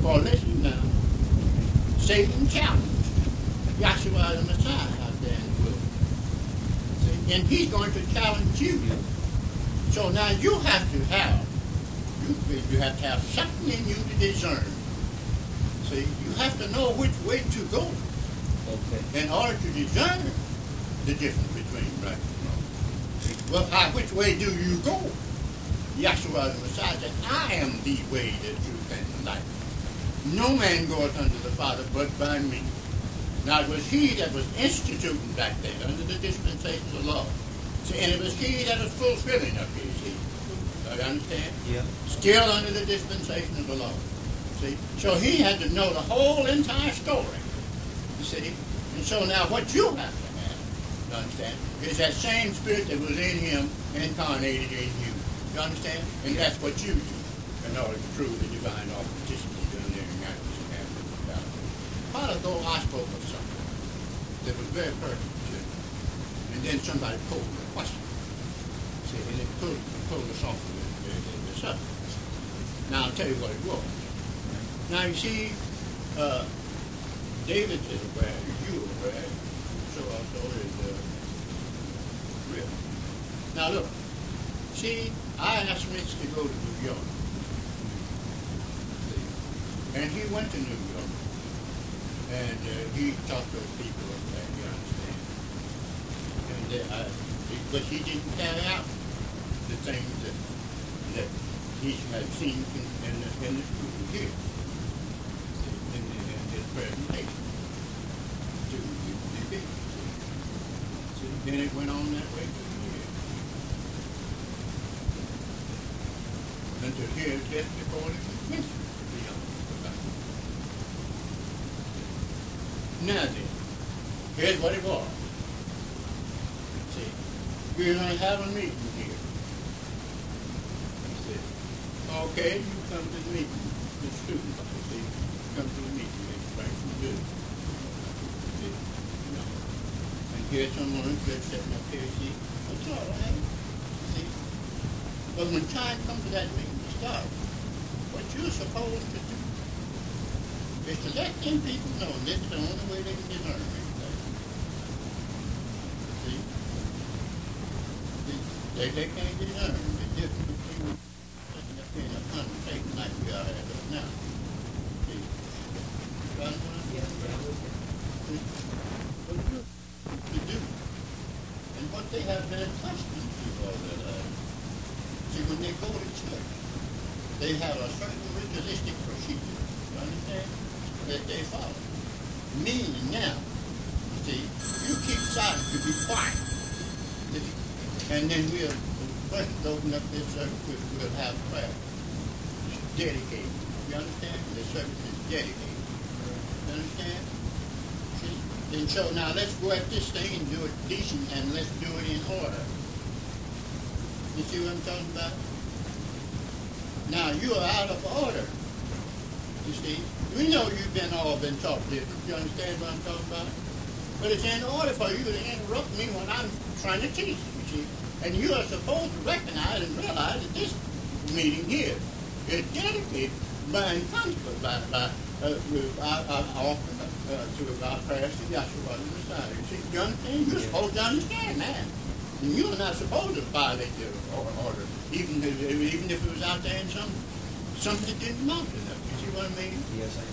For listen now, Satan challenged Yahshua the Messiah out there in the wilderness. See? And he's going to challenge you. So now you have to have something in you to discern. See, you have to know which way to go in order to discern the difference between right and wrong. See, well, which way do you go? Yahshua the Messiah said, I am the way, the truth, and the life. No man goeth unto the Father but by me. Now it was he that was instituting back then under the dispensation of the law. See, and it was he that was fulfilling of his seed. Do you understand? Yeah. Still under the dispensation of the law. See? So he had to know the whole entire story. You see? And so now what you have to have, you understand, is that same spirit that was in him incarnated in you. You understand? And that's what you do in order to prove the divine authenticity of the living God. A while ago I spoke of something that was very pertinent to me. And then somebody posed a question. See, and it pulled us off of the subject. Now I'll tell you what it was. Now you see, David is aware, you are aware, so also is Rick. Now look, see, I asked Mitch to go to New York. See, and he went to New York. And he talked to people up there, you understand. And but he didn't carry out the things that he had seen in the school here. Presentation to the big. Then it went on that way for years. Until here, just according to history, to be honest about it. Now then, here's what it was. See, we're going to have a meeting here. See, okay, you come to the meeting, the students, see, come to the meeting. Good. See, you know. And here's someone good sitting up here, see, it's all right. See? But when time comes to that meeting to start, what you're supposed to do is to let them people know this is the only way they can get learn anything. See? They can't get learned. It's different between sitting up here in a conversation like we are having now. See? What you to do, and what they have been accustomed to all their lives. See, when they go to church, they have a certain ritualistic procedure, you understand, that they follow. Meaning now, you see, you keep silent to be quiet. And then we'll first open up this service, we'll have prayer. It's dedicated. You understand? The service is dedicated. You understand? See? And so now let's go at this thing and do it decent and let's do it in order. You see what I'm talking about? Now you are out of order. You see? We know you've all been taught different. You understand what I'm talking about? But it's in order for you to interrupt me when I'm trying to teach, you see. And you are supposed to recognize and realize that this meeting here is dedicated by and consecrated by to our prayers to Yahshua the Messiah. You see, you understand? You're supposed to understand that. And you are not supposed to violate the order, even if it was out there in something that didn't amount to that. You see what I mean? Yes, I do.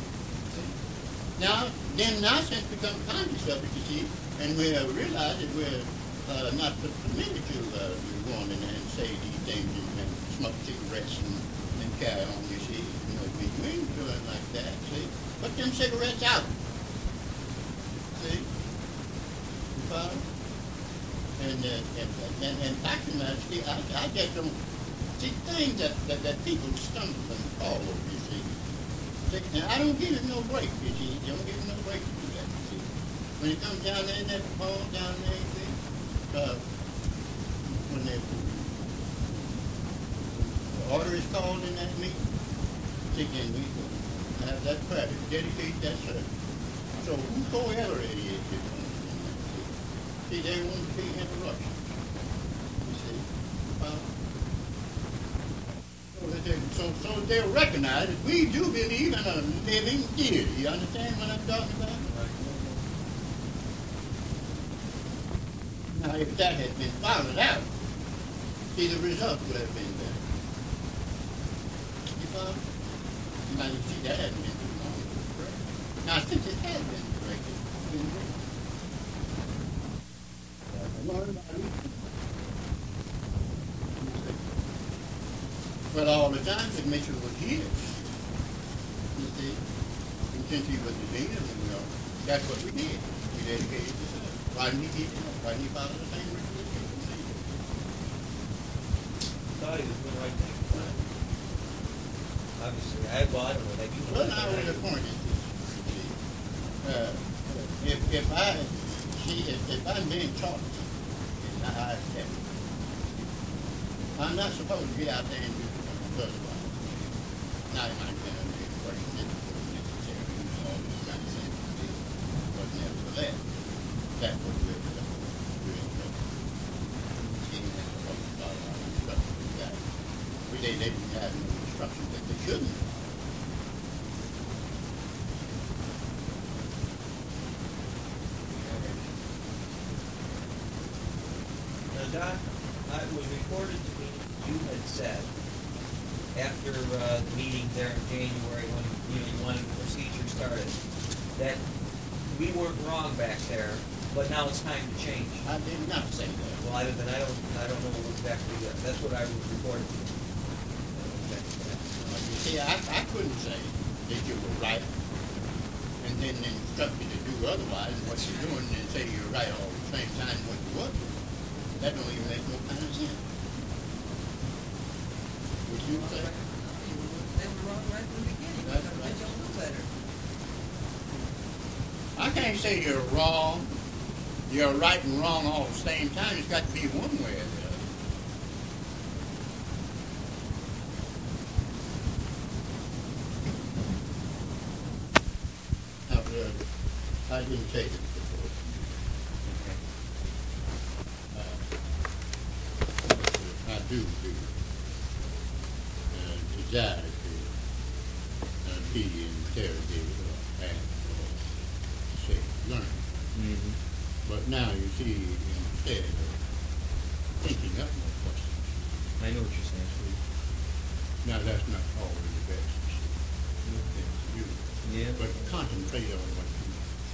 Now, since we become conscious of it, you see, and we realize that we're not permitted to go on and say these things and smoke cigarettes and carry on, you see. You know, we ain't doing like that, see. Put them cigarettes out. See? You follow? And actually, see, I just don't see things that people stumble and fall over, you see. Now, I don't give it no break, you see. Don't give it no break to do that, you see. When it comes down there, that falls down there, you see. When the order is called in that meeting, see, then we have that prayer to dedicate that service. So whosoever it is, see, there won't be interruptions. You see? So so they'll recognize that we do believe in a living deity. You understand what I'm talking about? Now, if that had been followed out, see, the result would have been better. You follow? Now, you see, that hasn't been too long. Now, since it has been corrected, it's been great. Learn about it. But all the time, that Mitchell was here. You see? And since he was the leader, that's what we did. We dedicated to him. Why didn't he get it? Why didn't he follow the same ritual? Thought he was doing the right thing. Right. Obviously, I don't know. Maybe Well, now the point is this. If I'm being taught in the high step, I'm not supposed to get out there and do something otherwise. Now, it might be a question necessary, all this kind of thing, but nevertheless, that's what we're doing. They didn't have no instructions that they shouldn't. Now, Doc, it was reported to me you had said after the meeting there in January when you wanted the procedure started that we weren't wrong back there, but now it's time to change. I did not say that. Well, I don't know exactly that. That's what I was reported to. You see, I couldn't say that you were right and then instruct you to do otherwise what you're doing and say you're right all at the same time what you were doing. That don't even make no kind of sense. Would you say? They were wrong right from the beginning. That's Because right. they don't know better. I can't say you're wrong. You're right and wrong all at the same time. It's got to be one way or the other. I didn't say this before. I do desire to be interrogated or asked or say learn. Mm-hmm. But now you see, instead of thinking up more questions, I know what you're saying. now that's not always the best thing to do. Yeah. But concentrate on what you're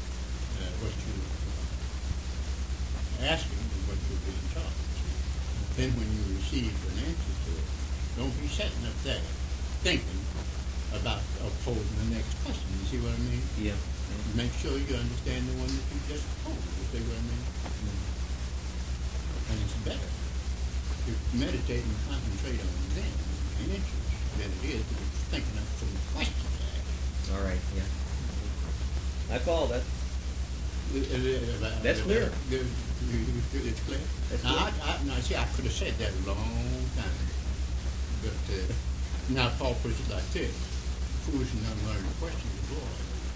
asking and what you're being taught. Then when you receive an answer to it, don't be sitting up there thinking about posing the next question. You see what I mean? Yeah. Make sure you understand the one that you just posed. You see what I mean? And it's better to meditate and concentrate on them and answers than it is to be thinking of some questions to ask. All right. Yeah. I follow that. That's clear. It's clear. That's Now, clear. now, see, I could have said that a long time ago. But now Paul puts it like this. Foolish and unlearned questions of Lord.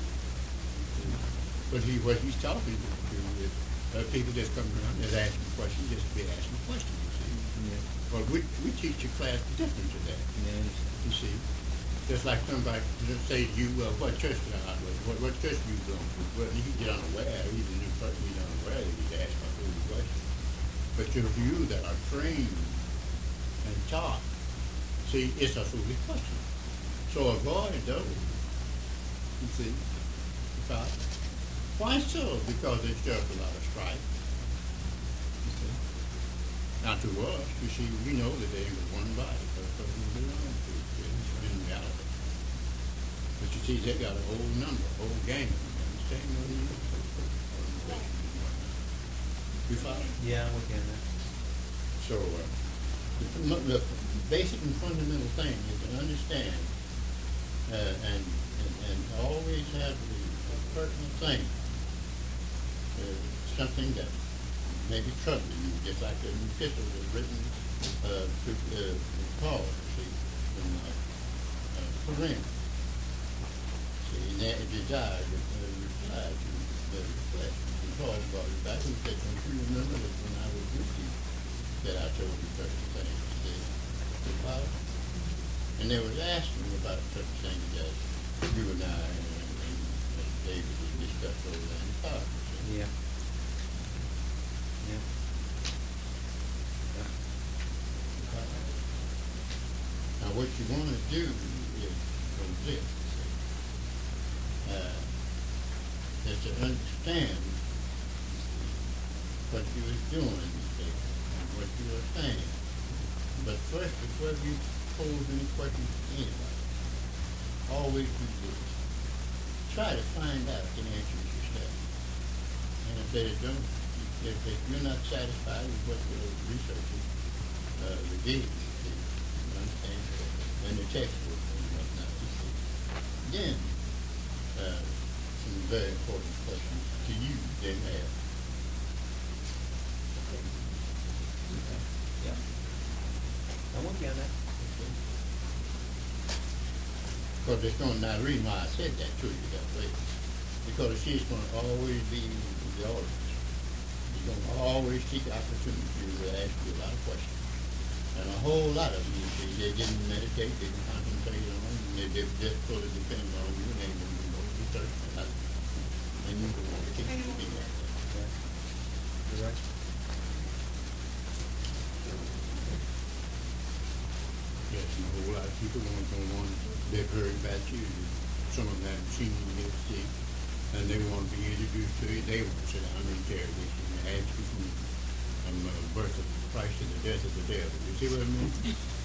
But what he's talking to is people just come around and asking questions just to be asking questions, you see. Yeah. But we teach your class the difference of that, Yeah. you see. Just like somebody just say to you, what church do I go to? What church do you belong to? Well, you get unaware, he's a new person, he's unaware that he's asking a foolish question. But to you that are trained and taught, see, it's a foolish question. So avoid those, you see. Because, why so? Because it stirs a lot of strife. You see. Now to us, you see, we know that they was one body, because we belong to it in reality. But you see, they got a whole number, a whole gang of them. You understand what I mean? You follow? Yeah, I'm with you on that. So, the basic and fundamental thing is to understand and always have the pertinent thing, something that may be troubling you, just like an epistle was written to Paul, see, in Corinth. See, and that desire to reply to the flesh. And Paul brought it back and said, don't you remember that when I was with you, that I told you certain things? See, the power? And they was asking about such things as you and I and David had discussed over there in the car. Yeah. Yeah. Now, what you want to do is from this, is to understand what you was doing and what you were saying. But first, before you pose any questions to anybody, always do this. Try to find out the answers yourself. And if they don't, if you're not satisfied with what the researchers revealed, you understand, and the textbook and whatnot, then some very important questions to you they have. Yeah. I'm with you on that. Because it's going to, now the reason why I said that to you that way, because she's going to always be the audience. She's going to always seek opportunity to ask you a lot of questions. And a whole lot of them, you see, they didn't meditate, they didn't contemplate on them, they just fully depend on you, and they didn't go to church. And you don't want to keep it like that. Yeah. You're right. Yes, and a whole lot of people want they've heard about you. Some of them haven't seen you yet, see, and they want to be introduced to you. They want to sit down and interrogate you and ask you from the birth of Christ to the death of the devil. You see what I mean?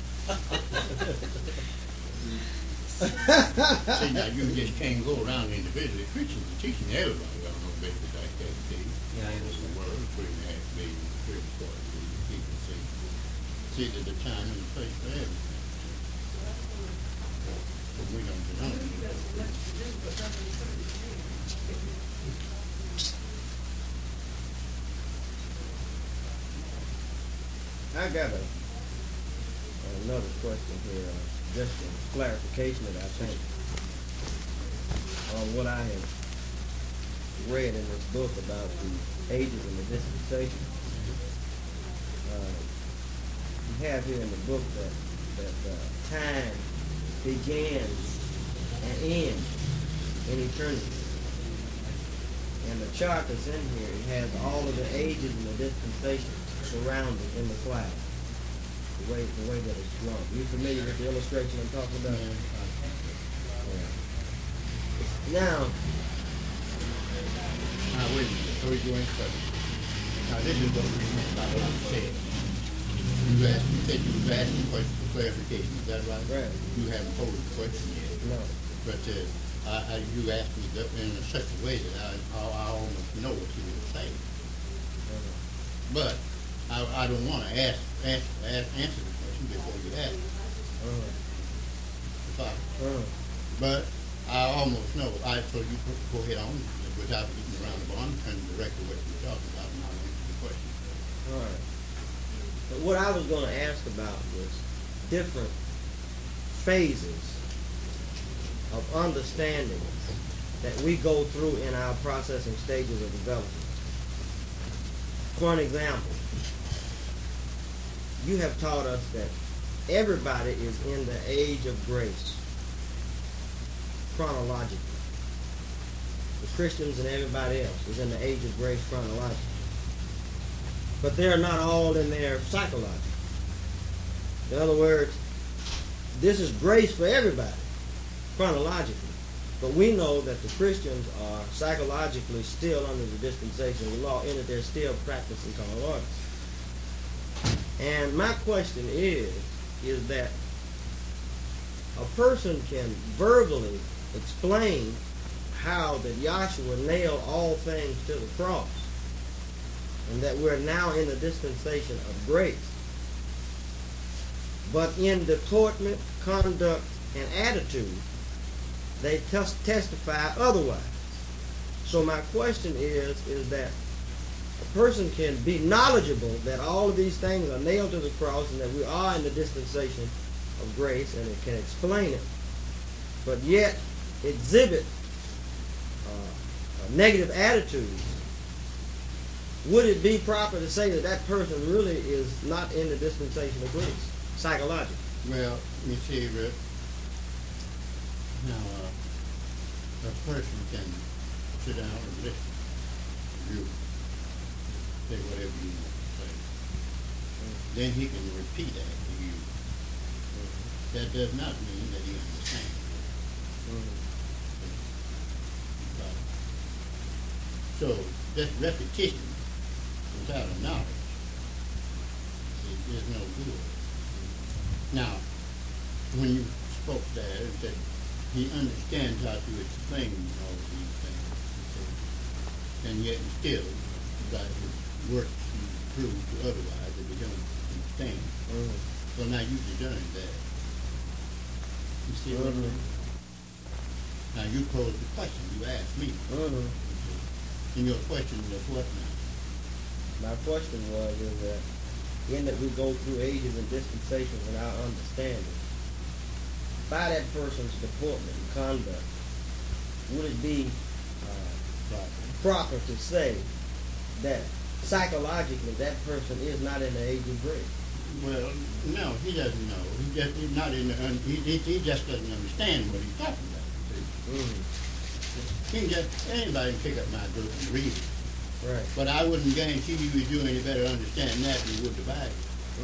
See, now you just can't go around individually preaching and teaching everybody on no basis like that, see? Yeah, I understand. The world, 3.5 billion, 3 billion people, see? See, there's a time and a place for everything. But we don't belong to that. I got another question here, just a clarification that I think on what I have read in this book about the ages and the dispensation. You have here in the book that time begins and ends in eternity. And the chart that's in here, it has all of the ages and the dispensations surrounded in the cloud. The way that it's drawn. You familiar with the illustration I'm talking about? Yeah. Now, wait a minute, before you go any further. Now, this is what we meant by what you said. You said you was asking questions for clarification, is that right? Right. You haven't posed the question yet. no. But you asked me that in such a way that I almost know what you would say. But I don't want to answer the question before you ask it. But I almost know. So you go ahead on without getting around the barn, turn directly what you're talking about, and I'll answer the question. All right. But what I was going to ask about was different phases of understanding that we go through in our processing stages of development. For an example, you have taught us that everybody is in the age of grace, chronologically. The Christians and everybody else is in the age of grace chronologically. But they're not all in there psychologically. In other words, this is grace for everybody, chronologically. But we know that the Christians are psychologically still under the dispensation of the law, in that they're still practicing carnal orders. And my question is that a person can verbally explain how that Yahshua nailed all things to the cross, and that we're now in the dispensation of grace. But in deportment, conduct, and attitude, they testify otherwise. So my question is that a person can be knowledgeable that all of these things are nailed to the cross and that we are in the dispensation of grace, and it can explain it, but yet exhibit negative attitudes. Would it be proper to say that that person really is not in the dispensation of grace, psychologically? Well, you see, Rick, now, a person can sit down and listen to you, say whatever you want to say. Then he can repeat that to you. That does not mean that he understands it. So, just repetition without a knowledge is no good. Now, when you spoke there and said he understands how to explain all of these things, and yet still, by his works, he proves to otherwise that he don't understand. So now you discern that. You see what I'm saying? Now you posed the question you asked me. And your question was what now? My question is that in that we go through ages and dispensations without understanding, by that person's deportment and conduct, would it be proper to say that psychologically that person is not in the age of grace? Well, no, he doesn't know. He's not in the. He just doesn't understand what he's talking about. He can just anybody can pick up my book and read it. Right. But I wouldn't guarantee you do any better understanding that than you would the Bible.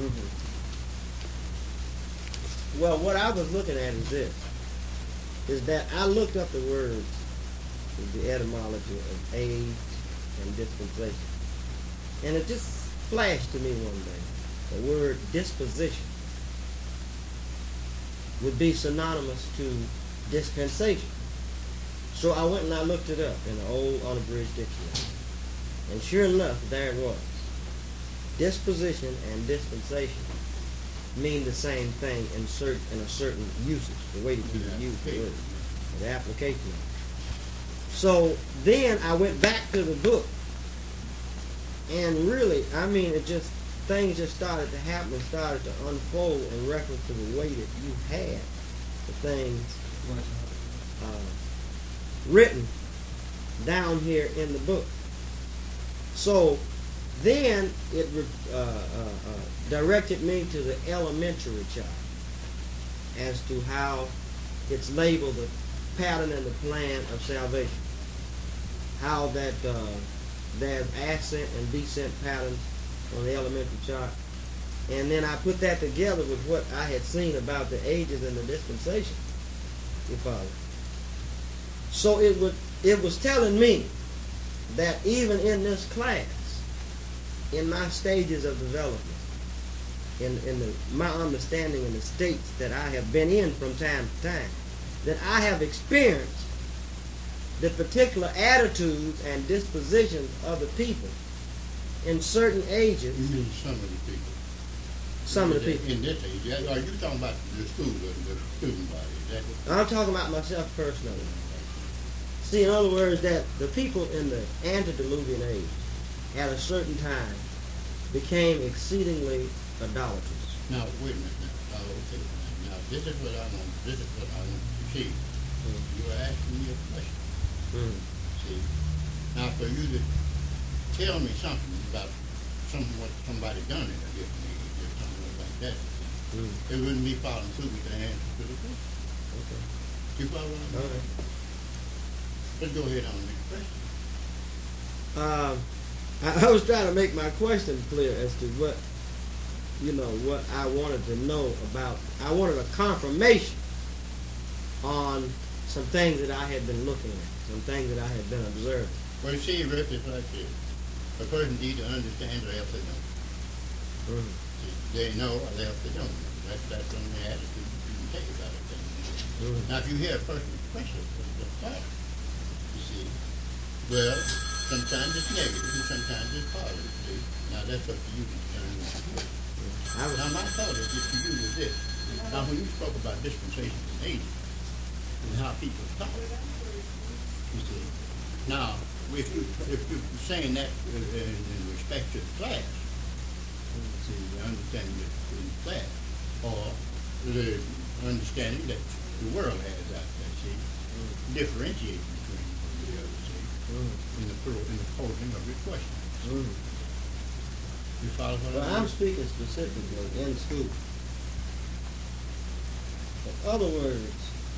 Well, what I was looking at is this: is that I looked up the words, the etymology of age and dispensation, and it just flashed to me one day. The word disposition would be synonymous to dispensation. So I went and I looked it up in the old unabridged dictionary. And sure enough, there it was. Disposition and dispensation mean the same thing in a certain usage, the way that people use the word, the application of it. So then I went back to the book, and really, I mean, things just started to happen and started to unfold in reference to the way that you had the things written down here in the book. So then it directed me to the elementary child as to how it's labeled the pattern and the plan of salvation. How that there's ascent and descent patterns on the elementary chart. And then I put that together with what I had seen about the ages and the dispensation. You follow? So it was telling me that even in this class, in my stages of development, in my understanding in the states that I have been in from time to time, that I have experienced the particular attitudes and dispositions of the people in certain ages. You mean some of the people? Some of the people. In this age. Are you talking about the school, the student body? Is that what? I'm talking about myself personally. See, in other words, that the people in the antediluvian age at a certain time became exceedingly idolatrous. Now, wait a minute now. Okay. Now, this is what I want to see. You are asking me a question. See? Now, for you to tell me something about what somebody done in a different age or something like that, it wouldn't be following through with the answer to the question. Okay. You follow what I'm saying? Let's go ahead on the next question. I was trying to make my question clear as to what I wanted to know about. I wanted a confirmation on some things that I had been looking at, some things that I had been observing. Well, you see, Rick, it's like this. A person either understands or else they don't. See, they know or else they don't know. That's the only attitude you can take about it. Now, if you hear a person's question, it's fine. You see, well, sometimes it's negative and sometimes it's positive. See? Now, that's up to you to determine what you do. Now, my thought is just to you is this. Now, when you spoke about dispensations and ages and how people talk, you see, now, if you're saying that in respect to the class, see, the understanding that in the class, or the understanding that the world has out there, see, differentiate between the other, see, in the posing of your question. You follow what Well, I'm I'm speaking specifically in school. other words,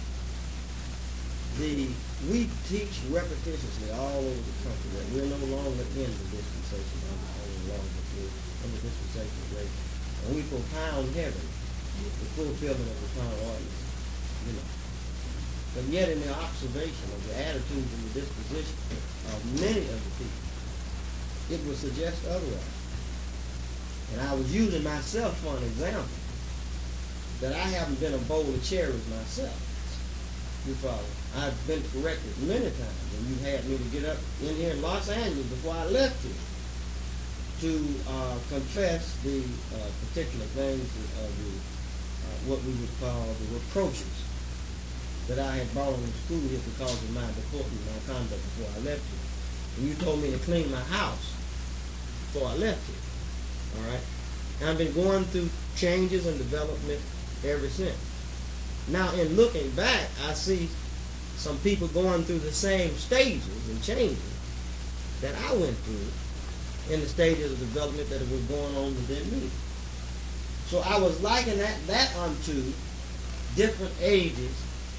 we teach repetitiously all over the country that we're no longer in the dispensation of the law, but we're in the dispensation of grace. And we propound heaven, the fulfillment of the eternal ordinance, you know. But yet in the observation of the attitudes and the disposition of many of the people, it would suggest otherwise. And I was using myself for an example that I haven't been a bowl of cherries myself. You follow? I've been corrected many times, and you had me to get up in here in Los Angeles before I left here to confess the particular things of the what we would call the reproaches that I had brought on the school here because of my deportment, my conduct before I left here. And you told me to clean my house before I left here. All right? And I've been going through changes and development ever since. Now, in looking back, I see some people going through the same stages and changes that I went through in the stages of development that was going on within me. So I was likening that unto different ages.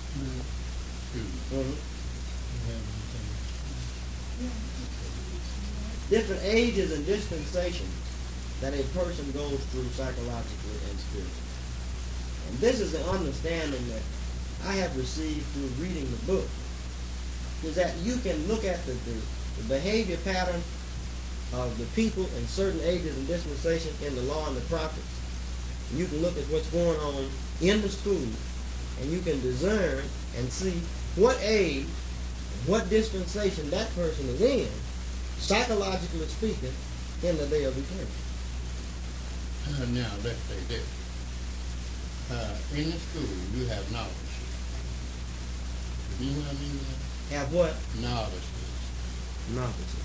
Different ages and dispensations that a person goes through psychologically and spiritually. And this is the understanding that I have received through reading the book, is that you can look at the behavior pattern of the people in certain ages and dispensations in the law and the prophets. And you can look at what's going on in the school, and you can discern and see what age, what dispensation that person is in, psychologically speaking, in the day of eternity. Now, let's say this. In the school, you have novices. You know what I mean? Have what? Novices. Novices.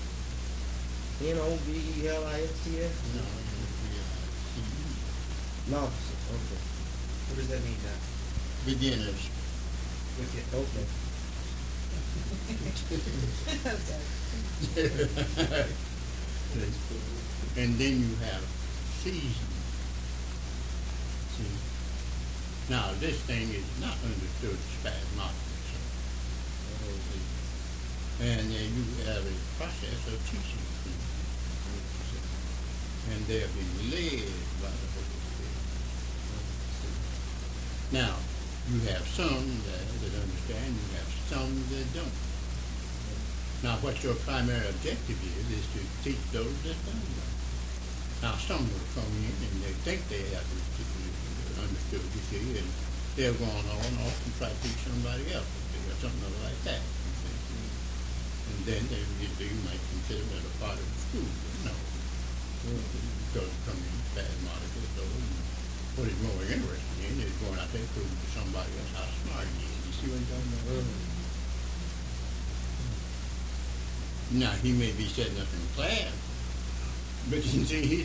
N-O-V-E-L-I-S-T-S? No, Novices, okay. What does that mean now? beginners. Okay. And then you have seasons. See? Now, this thing is not understood spasmodically. And then you have a process of teaching people. And they're being led by the Holy Spirit. Now, you have some that understand, you have some that don't. Now, what your primary objective is to teach those that don't know. Now, some will come in and they think they have understood, you see, and they're going on off and try to teach somebody else or something like that. And then you might consider that a part of the school, but no. Because it comes in spasmodically, so what is more interesting in is going out there proving to somebody else how smart he is. You see what I'm talking about? Now, he may be setting up in class, but you see, he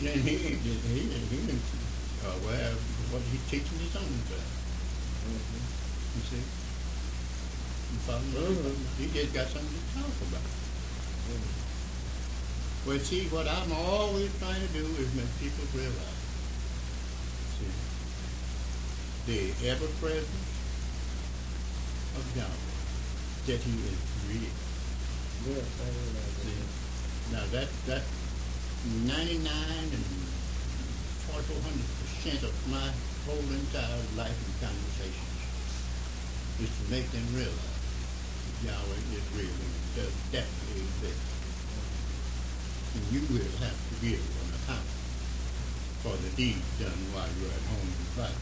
well, what he's teaching his own class. You see? You follow me? He just got something to talk about. Well, see, what I'm always trying to do is make people realize, see, the ever-presence of God, that he is real. Yes, I realize that. Now, that 99 and 400% of my whole entire life and conversations is to make them realize that Yahweh is real and does definitely exist. And you will have to give an account for the deeds done while you're at home in Christ.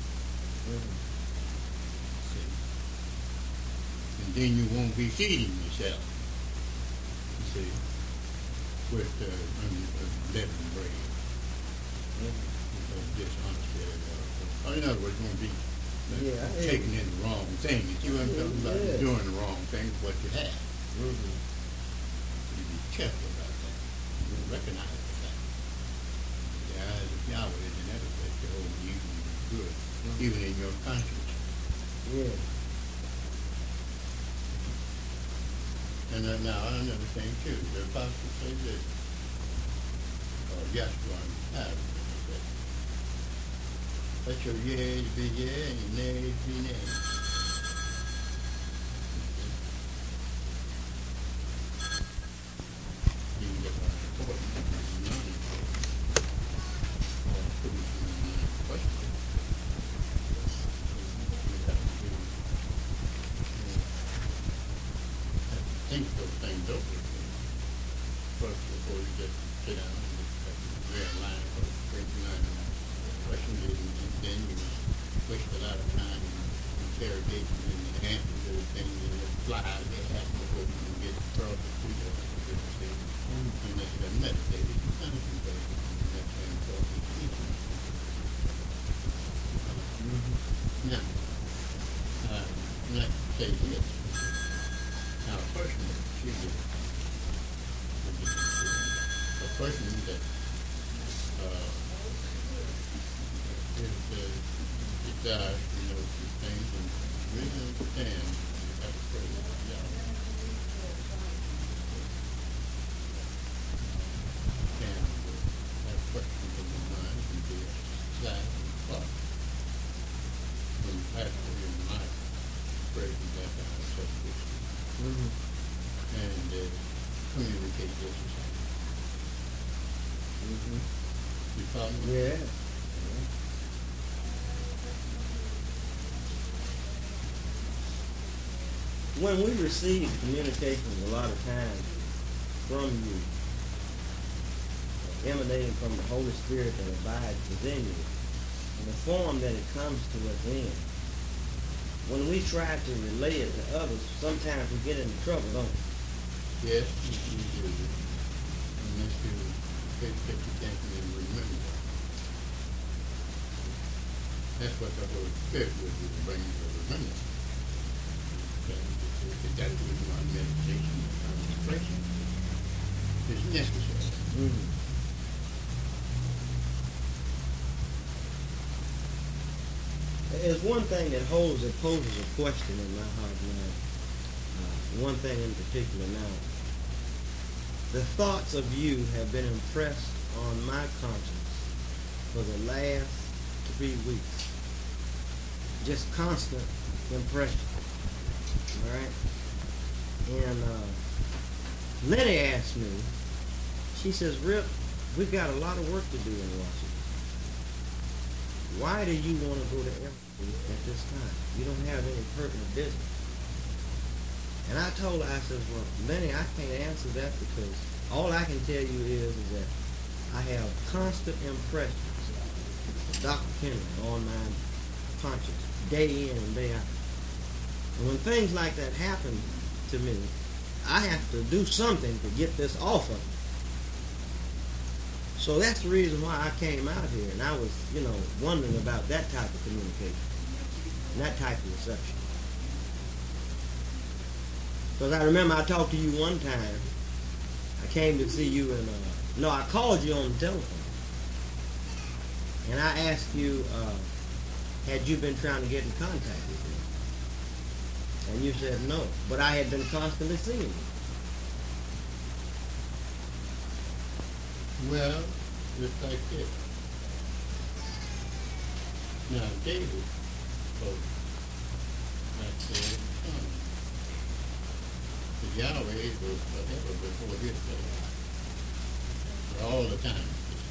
See? And then you won't be feeding yourself, you see, with unleavened bread. Dishonesty. In other words, you won't be taking in the wrong thing. You see what I'm talking about? You're doing the wrong thing with what you have. So you be careful about that. You recognize the fact. The eyes of Yahweh is in every place to hold you good, even in your conscience. Yeah. And now another thing too. The apostle says this, or Joshua has. Let your yeas be yea and your nays be nay. think those things over first before you just sit down and just very line for 29 questions, and then you waste a lot of time interrogating and answering those things and the flies they have before you can get across the street or the thing. Unless you're meditating, you concentrate on that thing across the street. Now, I'd like to say this. Now, a person that should get a person that is desires to know these things and really understand how to pray with God. And have questions in their mind and be exercised and thought. When the pastor in my prayer that I such this and communicate this. You follow me? Yeah. When we receive communications a lot of times from you, emanating from the Holy Spirit that abides within you, in the form that it comes to us in, when we try to relay it to others, sometimes we get into trouble, don't we? Yes, you do. Unless you take that you can't even remember. That's what the Holy Spirit will do, to bring you to remembrance. That's the reason why meditation and concentration is necessary. There's one thing that poses a question in my heart now. One thing in particular now. The thoughts of you have been impressed on my conscience for the last 3 weeks. Just constant impression. All right? And Lenny asked me, she says, Rip, we've got a lot of work to do in Washington. Why do you want to go to Everett at this time? You don't have any pertinent business. And I told her, I said, well, Lenny, I can't answer that because all I can tell you is that I have constant impressions of Dr. Kendall on my conscience, day in and day out. And when things like that happen to me, I have to do something to get this off of me. So that's the reason why I came out here, and I was, wondering about that type of communication, and that type of reception. Because I remember I talked to you one time. I came to see you, and I called you on the telephone, and I asked you, had you been trying to get in contact with me? And you said no, but I had been constantly seeing you. Well, just like this. Now, David spoke like the son. The Yahweh was forever before his day. For all the time.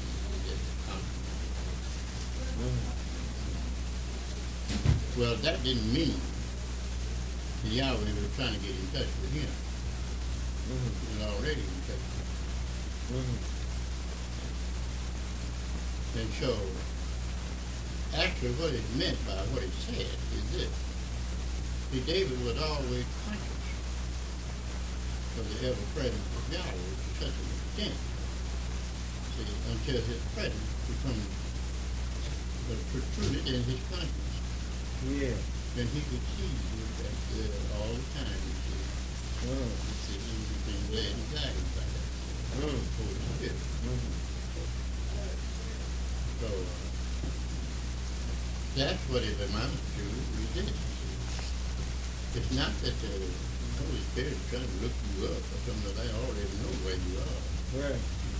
Well, that didn't mean the Yahweh was trying to get in touch with him. He was already in touch with him. And so, actually what it meant by what it said is this. See, David was always conscious of the ever-presence of Yahweh to such an extent. See, until his presence becomes protruded in his conscience. Yeah. Then he could see that all the time. You see, everything there and guided by that. Holy Spirit. So that's what it amounts to, is this. It's not that the Holy Spirit is trying to look you up or something that they already know where you are. Right.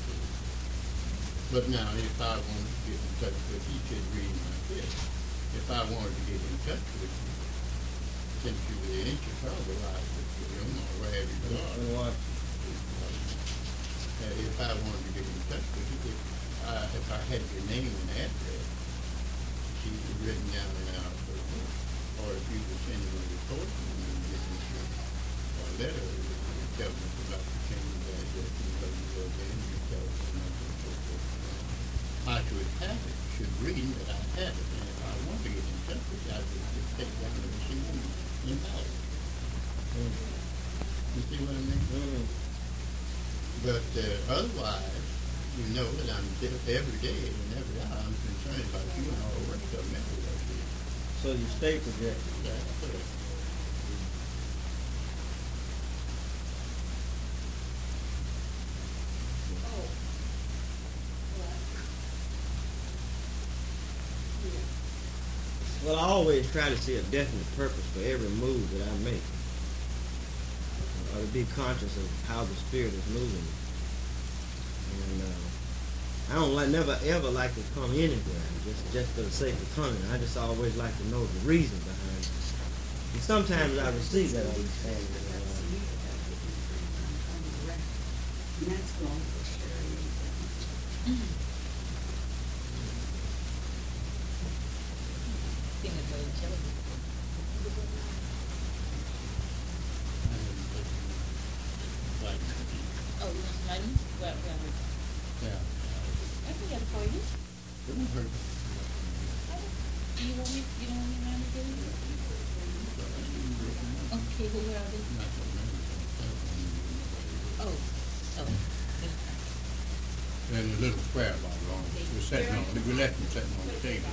But now, if I wanted to get in touch with you, you should read like this. If I wanted to get in touch with you, since you were in Chicago, I would or wherever you are. If I wanted to get in touch with you, if I had your name and address, she was written down in our book, or if you were sending a report, you would give me a letter, But otherwise, you know that I'm every day and every hour I'm concerned about you and all the rest of them. So you stay projected. That's it. Well, I always try to see a definite purpose for every move that I make, or to be conscious of how the Spirit is moving. And never ever like to come anywhere just for the sake of coming. I just always like to know the reason behind it. And sometimes I receive that understanding. That's going for sure. Like, Oh, you want money? Well, yeah. I can get it for you. It won't hurt. You don't want me to give you? Okay, who are they? Not so many. Oh. There's a little square bottle on it. We left them sitting on the table.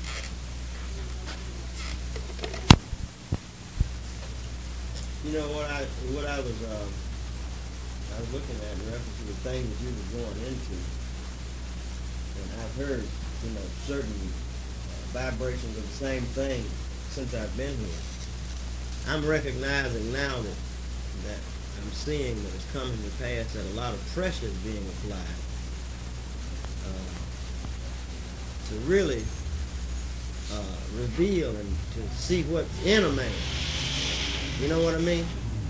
You know what I was looking at in reference to the thing that you were going into, and I've heard certain vibrations of the same thing since I've been here. I'm recognizing now that I'm seeing that it's coming to pass that a lot of pressure is being applied to really reveal and to see what's in a man. You know what I mean?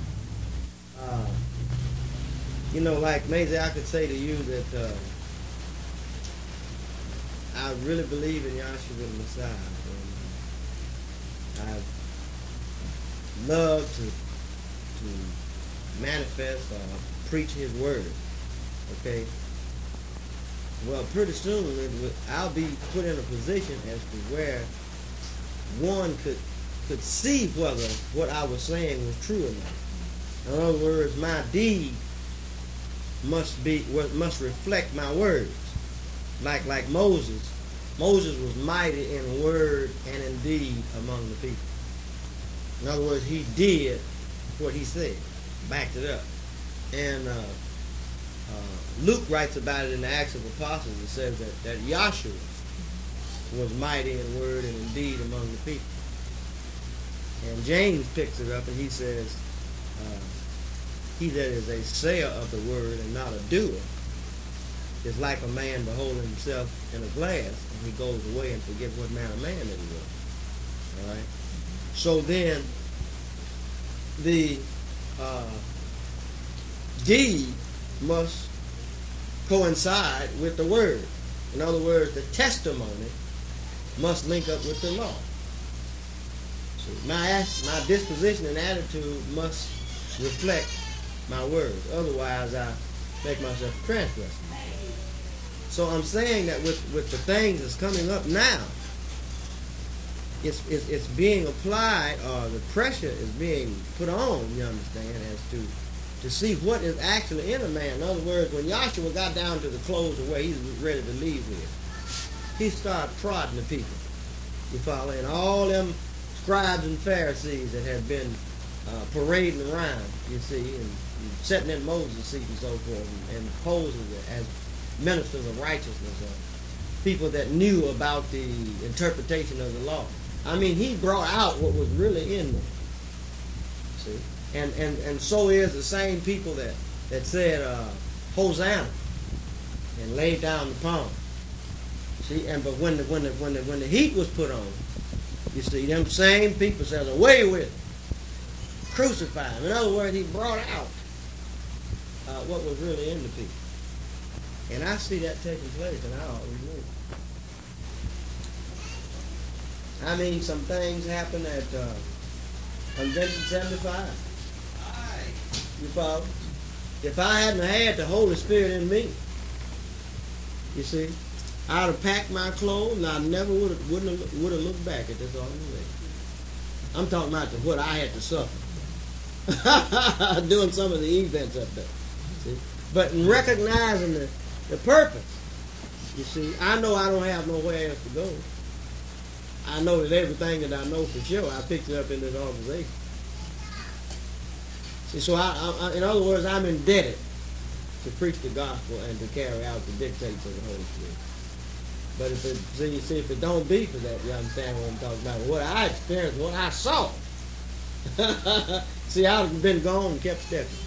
Like maybe I could say to you that I really believe in Yahshua the Messiah. And I love to manifest or preach His word. Okay. Well, pretty soon I'll be put in a position as to where one could see whether what I was saying was true or not. In other words, my deed must reflect my words. Like Moses. Moses was mighty in word and in deed among the people. In other words, he did what he said, backed it up. And Luke writes about it in the Acts of Apostles. It says that Yahshua was mighty in word and in deed among the people. And James picks it up and he says, he that is a sayer of the word and not a doer is like a man beholding himself in a glass, and he goes away and forgets what manner of man that he was. All right. So then, the deed must coincide with the word. In other words, the testimony must link up with the law. So my disposition and attitude must reflect my words. Otherwise, I make myself a transgressor. So I'm saying that with the things that's coming up now, it's being applied, or the pressure is being put on, you understand, as to see what is actually in a man. In other words, when Yahshua got down to the close of where he was ready to leave with, he started prodding the people. You follow? And all them scribes and Pharisees that had been parading around, you see, and sitting in Moses' seat and so forth, and posing as ministers of righteousness, or people that knew about the interpretation of the law. I mean, he brought out what was really in them. See? And so is the same people that said Hosanna and laid down the palm. See, but when the heat was put on, you see, them same people said, away with it, crucify him. In other words, he brought out what was really in the people. And I see that taking place, and I always knew. I mean, some things happen at Convention 75. You follow? If I hadn't had the Holy Spirit in me, you see, I'd have packed my clothes and I never would have looked back at this organization. I'm talking about what I had to suffer doing some of the events up there. See? But in recognizing the purpose, you see, I know I don't have nowhere else to go. I know that everything that I know for sure, I picked it up in this organization. See, so I, in other words, I'm indebted to preach the gospel and to carry out the dictates of the Holy Spirit. But if it, see, if it don't be for that, you understand what I'm talking about. What I experienced, what I saw. See, I'd have been gone and kept stepping.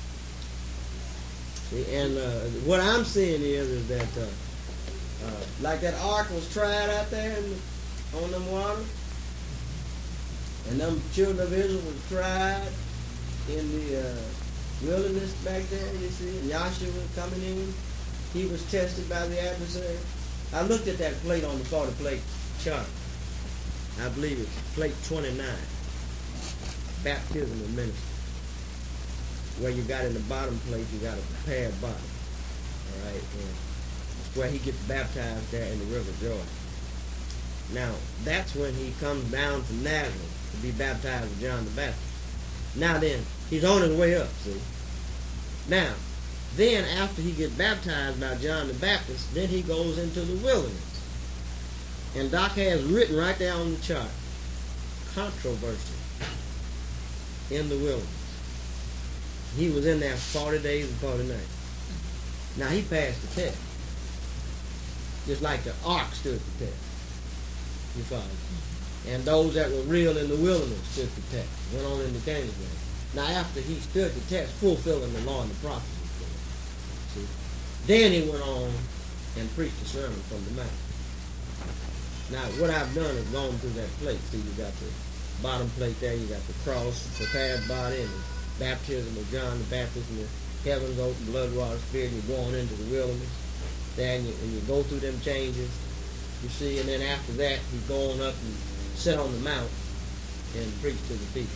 See, and what I'm seeing is that, like that ark was tried out there on them waters, and them children of Israel was tried in the wilderness back there, you see, and Joshua was coming in. He was tested by the adversary. I looked at that plate on the 40 plate chart. I believe it's plate 29, baptism of ministry. Where you got in the bottom plate, you got a prepared body. All right, and it's where he gets baptized there in the River Jordan. Now, that's when he comes down from Nazareth to be baptized with John the Baptist. Now then, he's on his way up, see? Now, then after he gets baptized by John the Baptist, then he goes into the wilderness. And Doc has written right there on the chart, controversy in the wilderness. He was in there 40 days and 40 nights. Now he passed the test. Just like the ark stood the test. You follow? And those that were real in the wilderness stood the test. Went on into Canaan. Now after he stood the test, fulfilling the law and the prophets, see, then he went on and preached a sermon from the mountain. Now what I've done is gone through that plate. See, you got the bottom plate there, you got the cross, the prepared body, and the baptism of John the Baptist, and the heavens open, blood, water, spirit, and you're going into the wilderness. There, and you go through them changes, you see, and then after that, he's going up and sit on the mount and preach to the people.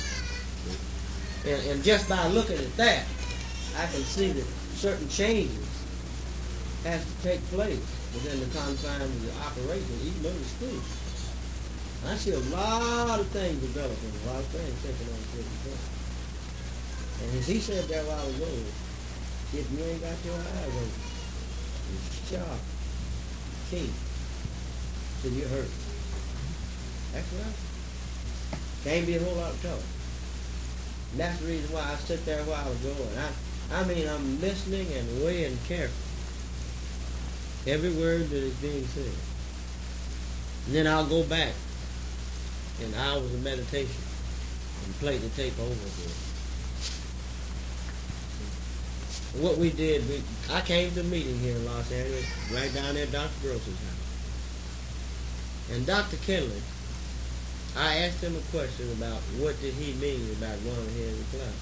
And just by looking at that, I can see that certain changes has to take place within the confines of the operation, even though it's school. I see a lot of things developing, a lot of things taking on certain things. And as he said that a while ago, if you ain't got your eyes open, you're sharp, keen, so you're hurt. That's right. Can't be a whole lot of talk. And that's the reason why I stood there a while ago, and I mean, I'm listening and weighing carefully every word that is being said. And then I'll go back in hours of meditation and play the tape over again. What we did, I came to a meeting here in Los Angeles, right down there at Dr. Gross's house. And Dr. Kinley, I asked him a question about what did he mean about going ahead in the cloud.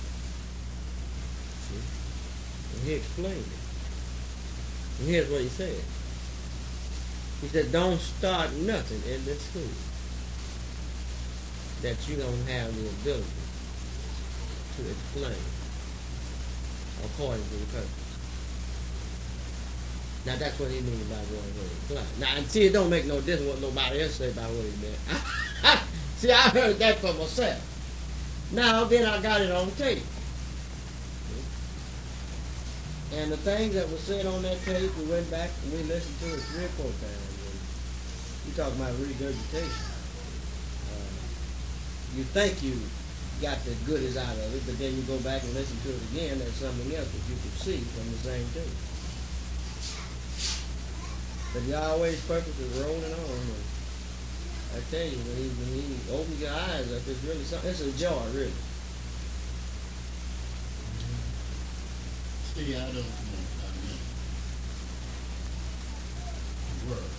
See? And he explained it. And here's what he said. He said, don't start nothing in this school that you don't have the ability to explain according to the purpose. Now that's what he means by going ahead and fly. Now, and see, it don't make no difference what nobody else say about what he meant. See, I heard that for myself. Now, then I got it on tape. And the things that were said on that tape, we went back and we listened to it 3 or 4 times. And you talk about regurgitation. You think you got the goodies out of it, but then you go back and listen to it again, there's something else that you can see from the same thing. But Yahweh's purpose is rolling on. And I tell you, when he opens your eyes up, it's really something. It's a joy, really. See, I don't know. I mean, word.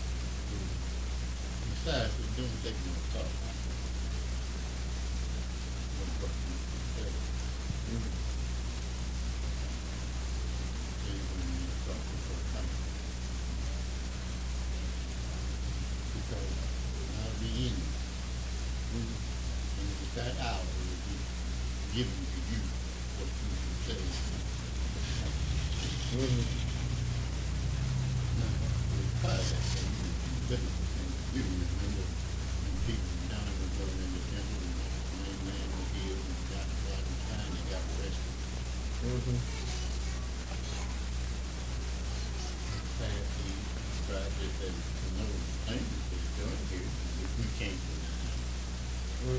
Besides, it don't take no talk. That hour will be given to you what you should say. Now, because that thing is biblical thing to do, remember when people down were going in the temple and the man was healed and got and they got arrested. that those things that's done here, which we can't deny.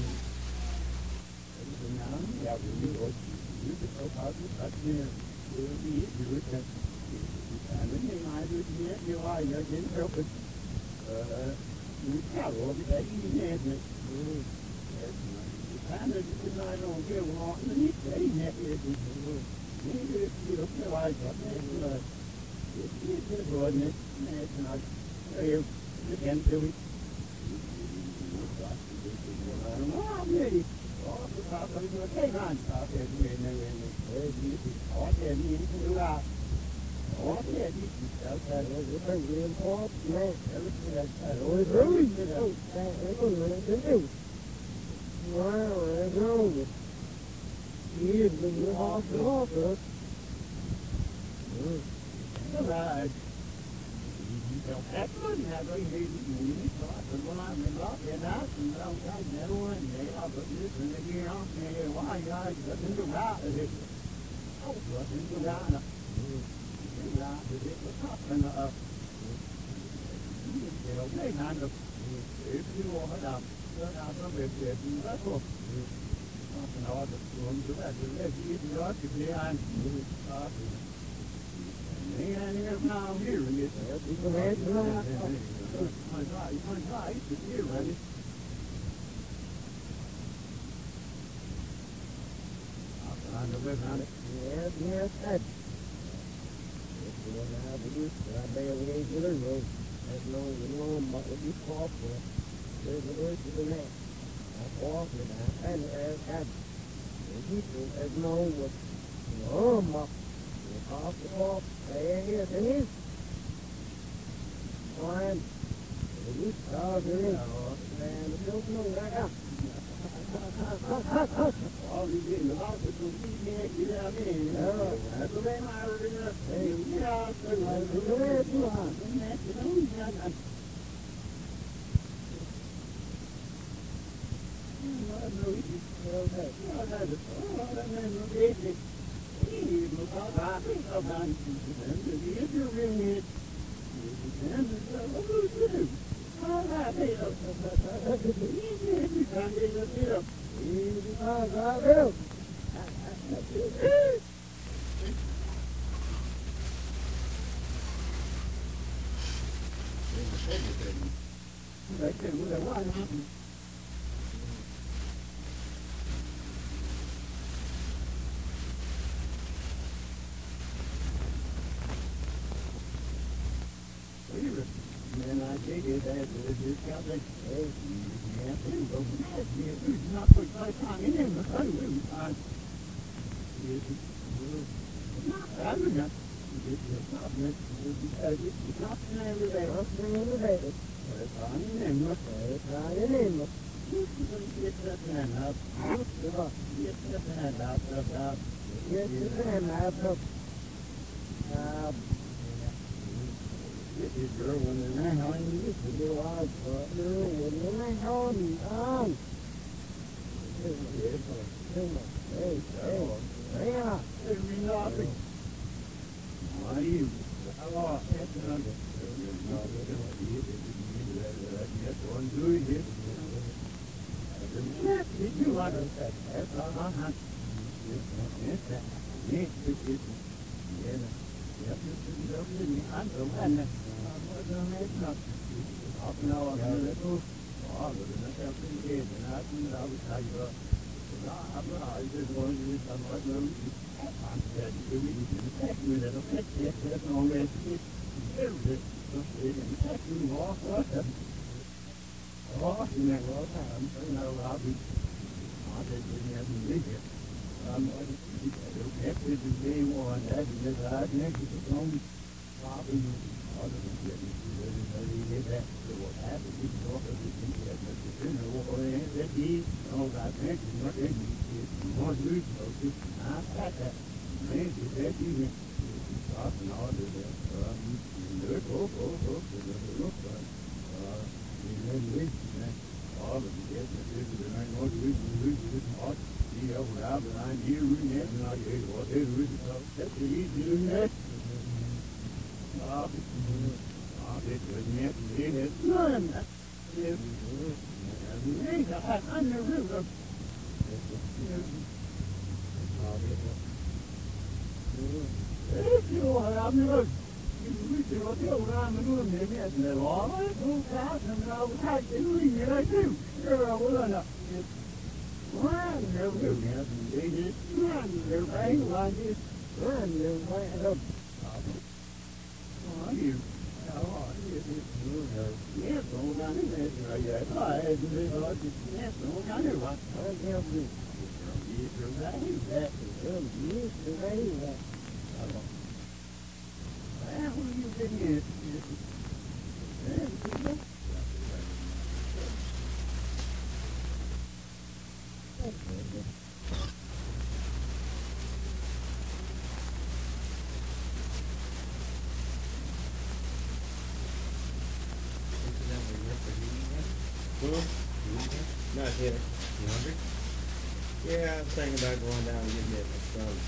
Not yet. You hungry? Yeah, I was thinking about going down and getting that McDonald's.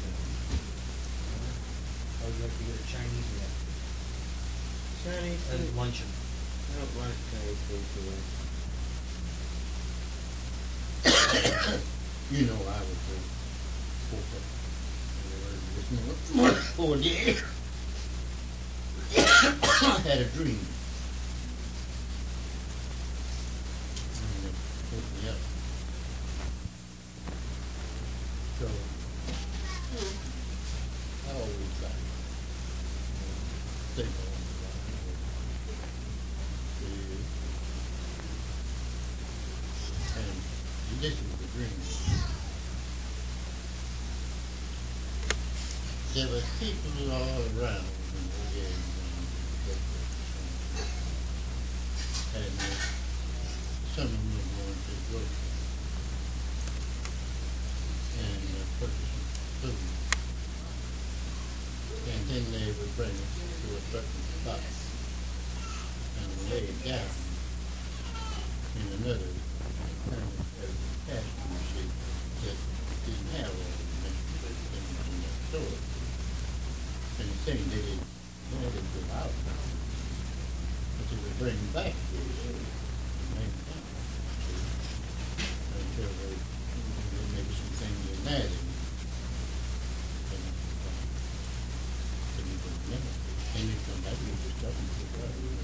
I would like to get a Chinese meal. Chinese As food. luncheon. I don't like Chinese food too much. You know, I was for day. I had a dream. And it woke me up. So, I always like think on and this is the dream. There were people all around, and some of them were going to the grocery and purchasing food. And then they would bring it to a certain spot and lay it down in another kind of cash machine that didn't have all the necessary things in that store. And the thing they didn't go out now, but they would bring back to it and make it down until they maybe some things in that and you go remember. And you come back and you just up and pick up and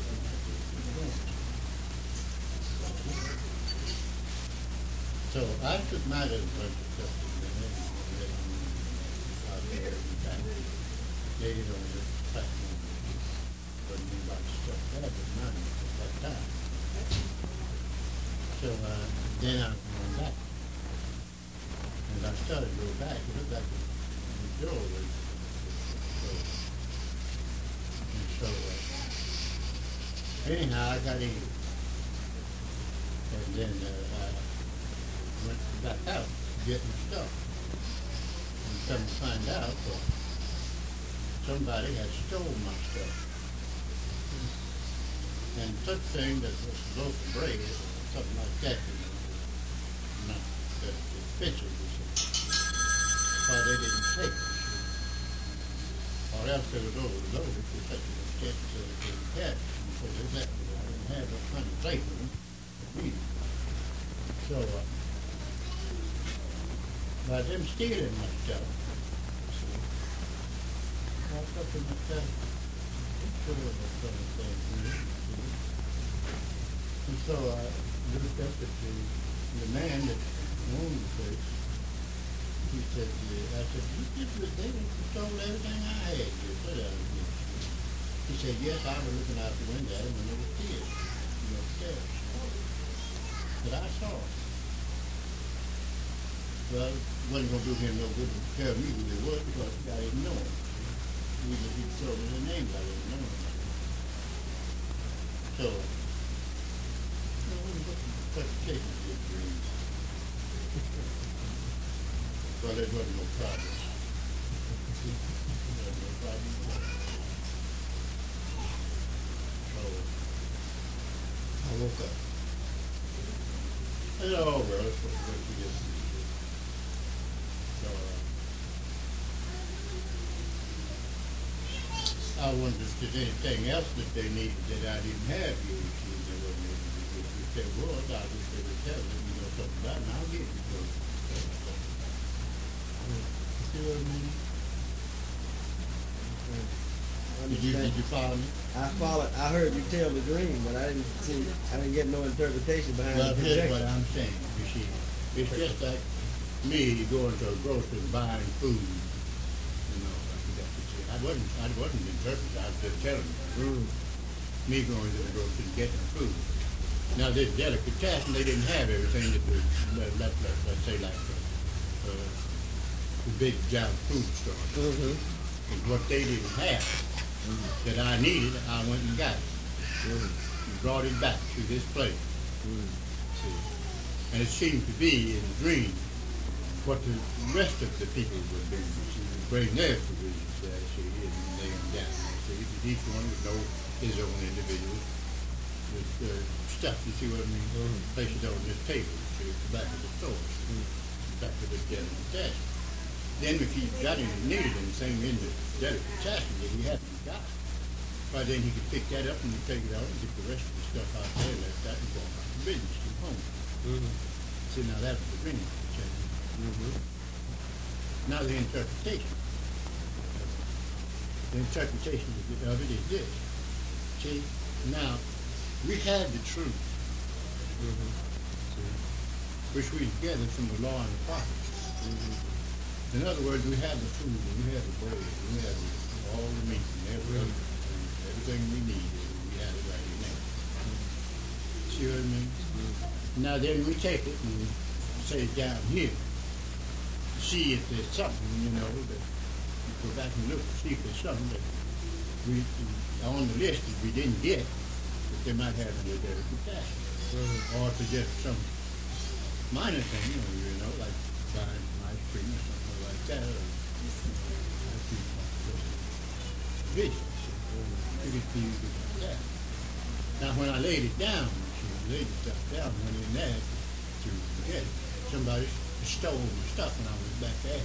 so I took my little bunch of stuff to the and out there and back. Laid it on the platform. Wasn't anybody stuff that was mine at that time. So then I went back. And I started to go back. It looked like the door was closed. And so anyhow I got in. And then I went back out getting stuff. And come to find out that somebody had stolen my stuff. And took things that was a loaf of bread or something like that, not that expensive, but they didn't take it. Or else they would overload it to such an extent so they couldn't catch it. And so they left it. I didn't have no kind of place for them to eat it. So, by them stealing my stuff, I thought to myself, I'm sure there's something here. And so I looked up at the man that owned the place. He said, I said, you stole everything I had here, put out of here. He said, yes, I was looking out the window at him when they were kids, upstairs. But I saw it. Well, it wasn't going to do him no good to tell me who they were because I didn't know him. He told me their names, I didn't know them. So, what taking your dreams? Well, there wasn't no progress. There wasn't no progress. So, I woke up. I said, oh, well, it's what we're going to get. So, I wonder if there's anything else that they needed that I didn't have here. They wasn't able to get. If there was, I wish they would tell them, you know, something about it, and I'll get it. So, see what I mean? Did you follow me? I followed. I heard you tell the dream, but I didn't get no interpretation behind Well, the here's projection. what I'm saying. You see, it's just like me going to a grocery and buying food. You know, like that. I wasn't interpreting. I was just telling you. Me going to the grocery and getting food. Now, this delicatessen, they didn't have everything that let's say like the big giant food store. And what they didn't have that I needed, I went and got it. And brought it back to this place. See? And it seemed to be in the dream what the rest of the people would do. Bring their provisions there, see, and lay them down. See, each one would know his own individual stuff, you see what I mean? Place it on this table, see, at the back of the store, back of the delicatessen. Then if he got any needed anything in the delicatessen that he hadn't got, well, then he could pick that up and take it out and get the rest of the stuff out there, left that and go about the business to home. See, now that was the dream. Now the interpretation. The interpretation of it is this. See, now we have the truth, which we gathered from the law and the prophets. In other words, we have the food, and we have the bread, and we have all the meat, and everything we need, and we have it right in there. See what I mean? Now then we take it and say it down here, to see if there's something, you know, that we go back and look to see if there's something that we on the list that we didn't get, that they might have in their delicatessen. Or if it's just some minor thing, you know, like buying some ice cream or something like that, or visions. You get to use it like that. Now, when I laid it down, laid the stuff down, went in there to get it. Somebody stole the stuff when I was back there.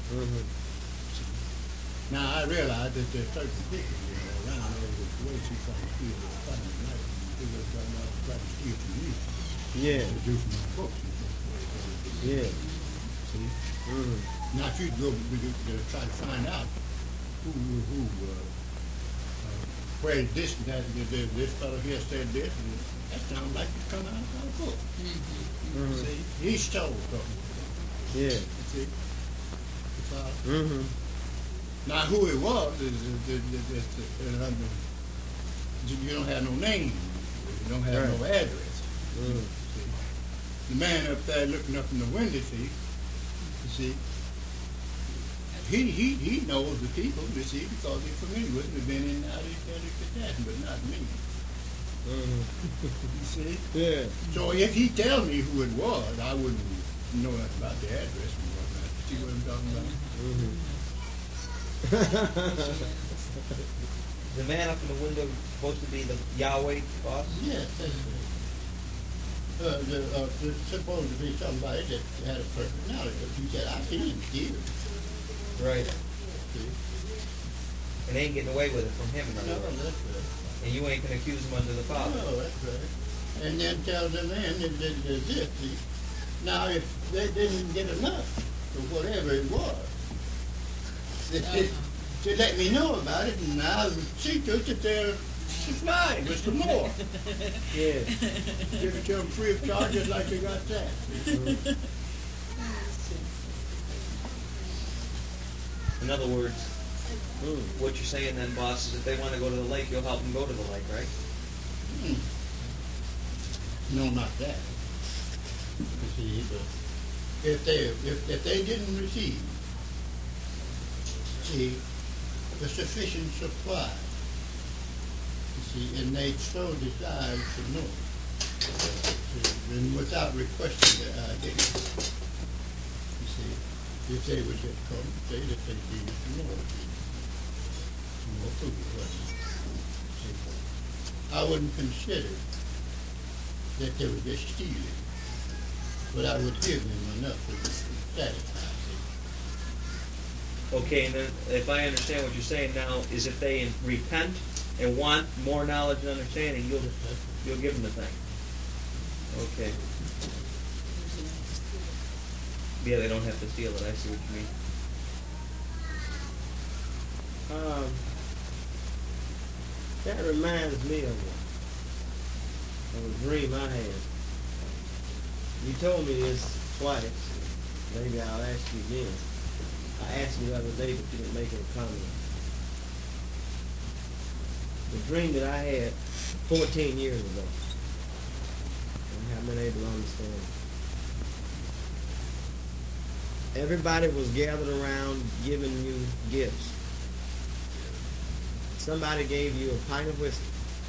Now, I realized that there's certain people, you know, around there with the way she trying to steal the fun at night. They were trying to steal from me. Yeah. To do from my books. Yeah. See? Now, if you go to try to find out where this and that, this fellow here said this, and that sounds like it's come out of my book. See? He stole from me. Yeah. See? You follow? Now, who it was, you don't have no name. You don't have no address. See? The man up there looking up in the window, see, you see, he knows the people, you see, because he's familiar with them. They've been in and out of delicatessen, but not me. You see? Yeah. So if he tell me who it was, I wouldn't know nothing about the address and whatnot. See what I'm talking about? The man up in the window supposed to be the Yahweh boss? Yes, that's right. There's supposed to be somebody that had a personality, but he said, I didn't steal it. Right. See? And they ain't getting away with it from him. In No, other words. that's right. And you ain't going to accuse him under the Father. No, that's right. And then tell the man that there's this. See? Now, if they didn't get enough of whatever it was, to let me know about it, and I'll see to it that they're supplied with some more. Yeah. Give it to them free of charge, just like they got that. In other words, what you're saying then, boss, is if they want to go to the lake, you'll help them go to the lake, right? No, not that. You see, but if they didn't receive, see, the sufficient supply, you see, and they so desire to know, and without requesting their identity, you see, if they would just come and say that they need more food, see, I wouldn't consider that they were just stealing, but I would give them enough to satisfy them. Okay, and then if I understand what you're saying now, is if they repent and want more knowledge and understanding, you'll give them the thing. Okay. Yeah, they don't have to steal it. I see what you mean. That reminds me of a dream I had. You told me this twice. Maybe I'll ask you again. I asked you the other day, but you didn't make any comment. The dream that I had 14 years ago. I haven't been able to understand it. Everybody was gathered around giving you gifts. Somebody gave you a pint of whiskey.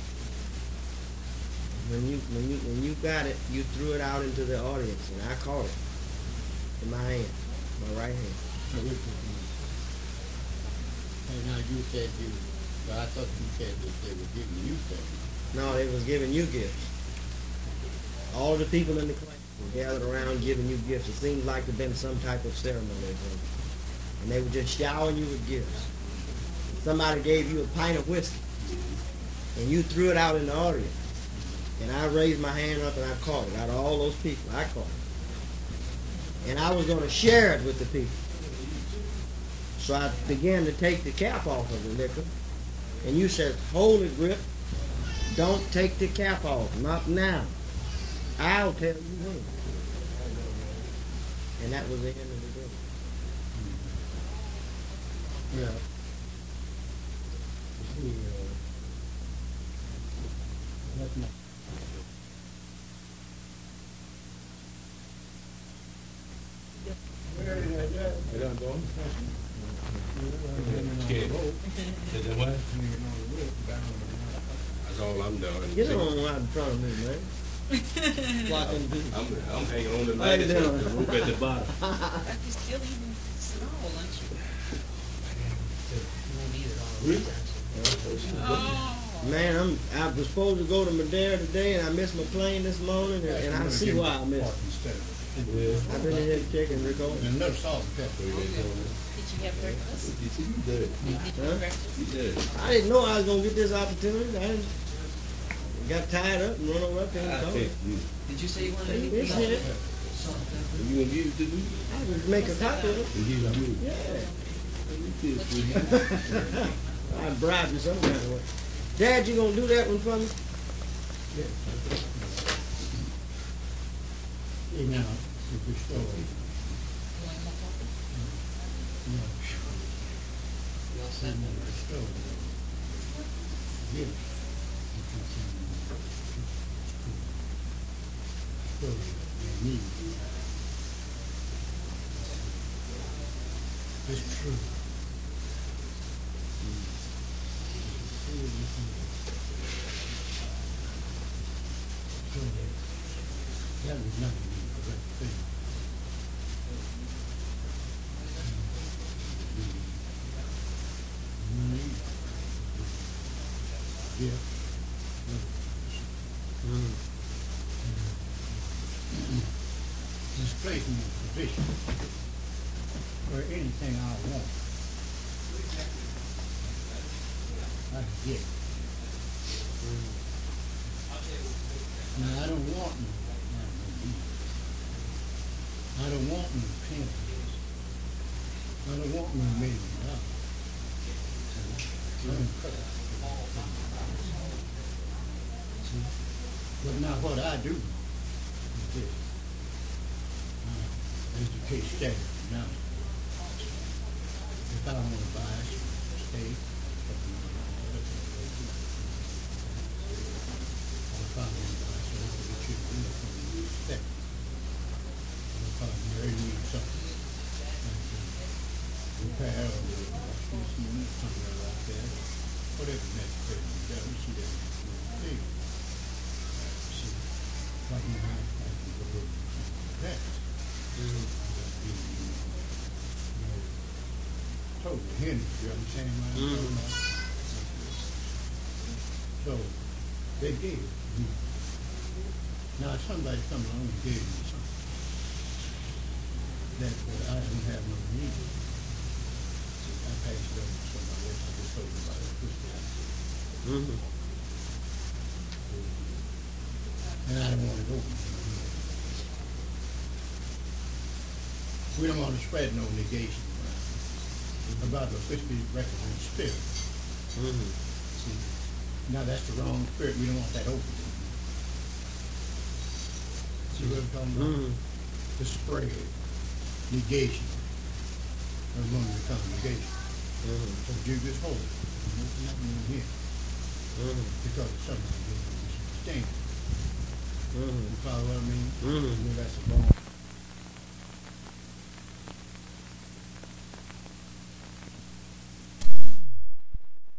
When you got it, you threw it out into the audience, and I caught it in my hand, my right hand. And now you said but I thought you said that they were giving you things. No, they was giving you gifts. All the people in the class were gathered around giving you gifts. It seemed like there'd been some type of ceremony or something. And they were just showering you with gifts. Somebody gave you a pint of whiskey, and you threw it out in the audience. And I raised my hand up and I caught it. Out of all those people, I caught it. And I was going to share it with the people. So I began to take the cap off of the liquor. And you said, hold it, Grip. Don't take the cap off. Not now. I'll tell you when. And that was the end of the day. Yeah. See, that's not. They done going? Scared. They done what? That's all I'm doing. Get on right in front of me, man. Blocking people. I'm hanging on the How you lattice, doing? the rope at the bottom. But you're still eating snow, aren't you? Oh. Man, I was supposed to go to Madeira today, and I missed my plane this morning, and I see why I missed it. I've been in here checking recording. And no salt and pepper. Did you have breakfast? You did. Did you Huh? have breakfast? You did. I didn't know I was going to get this opportunity. I got tied up and run over up there and told him. Did you say you wanted Hey, anything it's else? here. Salt and pepper? You gonna give it to me? I would make a copy of it. And give it to me. Yeah. I'd bribe you some kind of way. Dad, you going to do that one for me? See now, if we store it. You want more coffee? No. Y'all said And then we store it. Give it. Store it. They need it. It's true. That was not the correct thing. Yeah. This place in a position where anything I want, I can get it. Now, I don't want no I don't want no pennies. I don't want no $1 million. But now what I do is this. As the case stands now, if I want to buy some steak, if I want to buy something that you do from respect, if I really need something, like repair or somewhere like that, whatever necessary to be done, see that thing. See, like my house, I can go look at that. Totally hinders, you understand what I'm talking about? So, they gave it. Now, if somebody come along and gave me something that I don't have no need, pass it over to somebody else. I just told you about it. Mm-hmm. And I don't want to go. We don't want to spread no negation around about the officially represent spirit. Mm-hmm. See, now that's the wrong spirit. We don't want that open. See what I'm talking about? Mm-hmm. The spread, negation among the congregation. Mm-hmm. So you just hold it. There's nothing in here Mm-hmm. because of something you misunderstand. Mm-hmm. You follow what I mean? Mm-hmm. You know, that's a wrong